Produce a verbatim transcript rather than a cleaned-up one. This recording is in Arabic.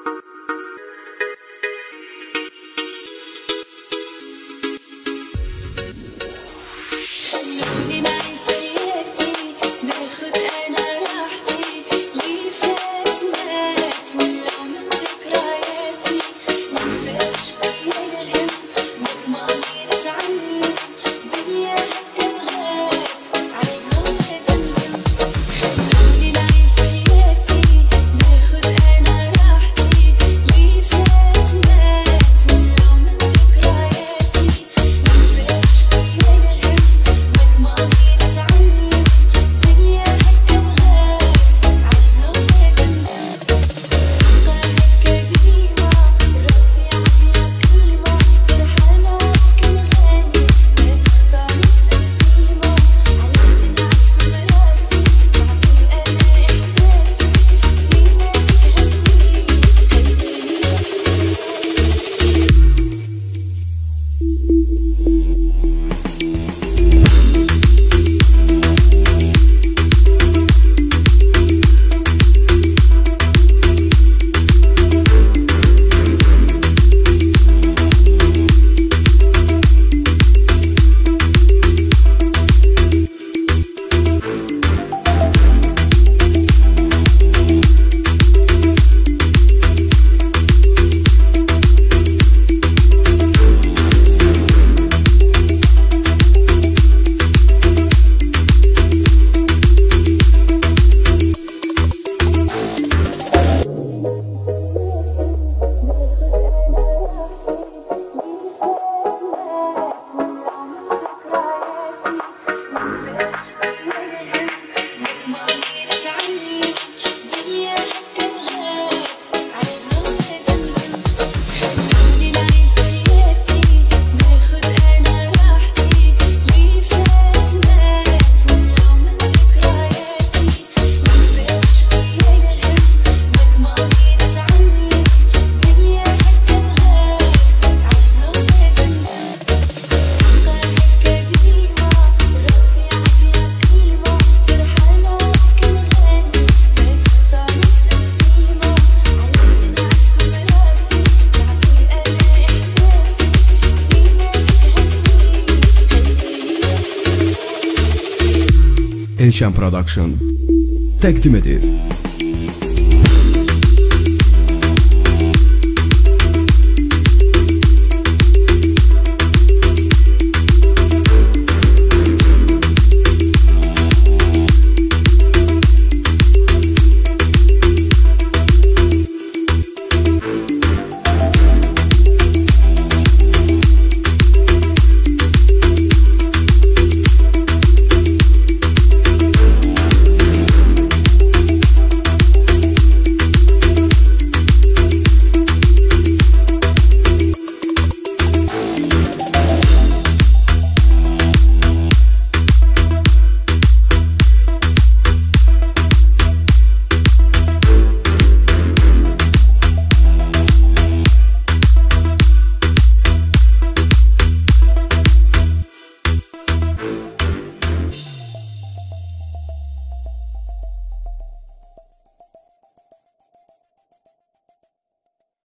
خلوني نعيش حياتي ناخد انا راحتي، اللي فات مات ولو من ذكرياتي، ننسى شوية الهم نضمن نتعلم، دنيا هكا بغات عيشها ولا تندم. خلوني نعيش حياتي ناخد انا راحتي، اللي فات مات ولو من ذكرياتي، ننسى شوية الهم نضمن نتعلم، دنيا هكا بغات عيشها ولا تندم. بقى هكا ديما راسي عطيها قيمة، فرحانة وكنغني ما تخطى من تبسيمة، علاش نعسل راسي نعطي أنا إحساسي، اللي ما يفهمني خليني Enşan Production. Təqdim edir.